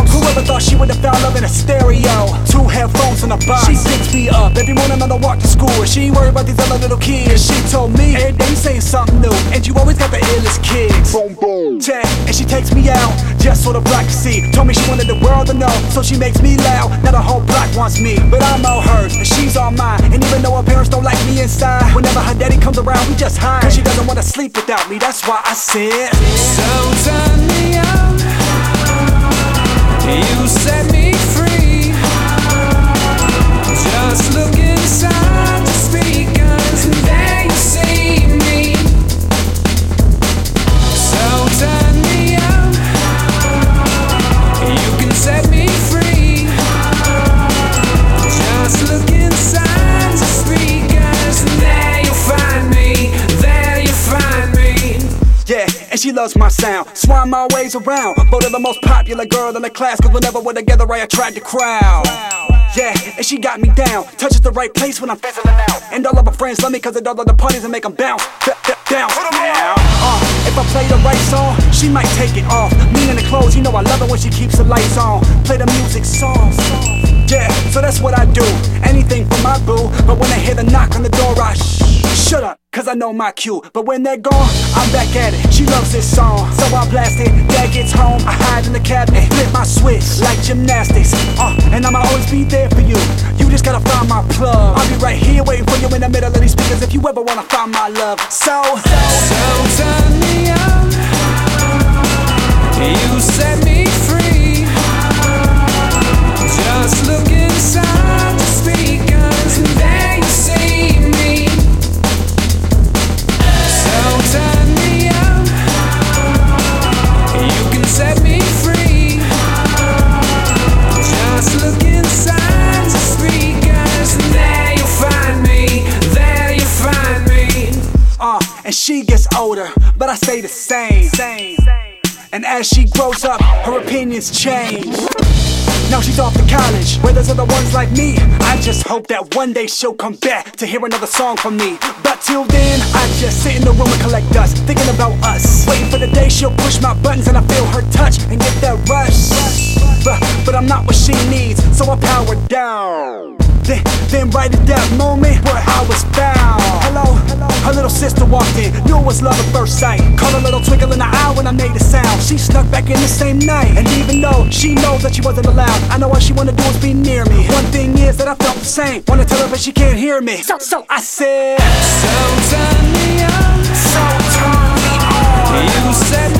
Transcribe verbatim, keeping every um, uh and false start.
Whoever thought she would've found love in a stereo? Two headphones in a box. She picks me up every morning on the walk to school. She ain't worried about these other little kids. She told me every day you saying something new, and you always got the illest kicks. Boom boom. Yeah, and she takes me out just so the block can see. Told me she wanted the world to know, so she makes me loud. Now the whole block wants me, but I'm all hers and she's all mine. And even though her parents don't like me inside, whenever her daddy comes around, we just hide. Cause she doesn't wanna sleep without me. That's why I said, so turn me on. You set me free. Just look inside the speakers and there you see me. So turn me on. You can set me free. Just look inside the speakers and there you find me. There you find me. yeah, and she loves my sound, so I'm always around. Voted the most popular girl in the class, cause whenever we're together I attract the crowd. Yeah, and she got me down, touches the right place when I'm fizzling out. And all of her friends love me cause it all of the parties and make them bounce, down, down. Uh, if I play the right song, she might take it off. Me in the clothes, you know I love it when she keeps the lights on. Play the music soft, yeah, so that's what I do. Anything for my boo, but when I hear the knock on the door I shh, shut up, cause I know my cue. But when they're gone, I'm back at it. She loves this song, so I blast it. Dad gets home, I hide in the cabinet, flip my switch like gymnastics. Uh, and I'ma always be there for you. You just gotta find my plug. I'll be right here waiting for you in the middle of these speakers if you ever wanna find my love. So, so turn me on. You set me free. Just look inside the speakers and there you see me. So turn me on. You can set me free. Just look inside the speakers and there you find me. There you find me. uh, and she gets older, but I stay the same. And as she grows up, her opinions change. Now she's off to college, where there's other ones like me. I just hope that one day she'll come back to hear another song from me. But till then, I just sit in the room and collect dust, thinking about us, waiting for the day she'll push my buttons and I feel her touch and get that rush. But, but I'm not what she needs, so I power down. Then, then right at that moment where I was found, hello, her little sister walked in, knew it was love at first sight. Caught a little twinkle in the eye when I made a sound. She snuck back in the same night, and even though she knows that she wasn't allowed, I know all she wanna do is be near me. One thing is that I felt the same, wanna tell her but she can't hear me. So, so I said, so turn me on. so turn me on. You said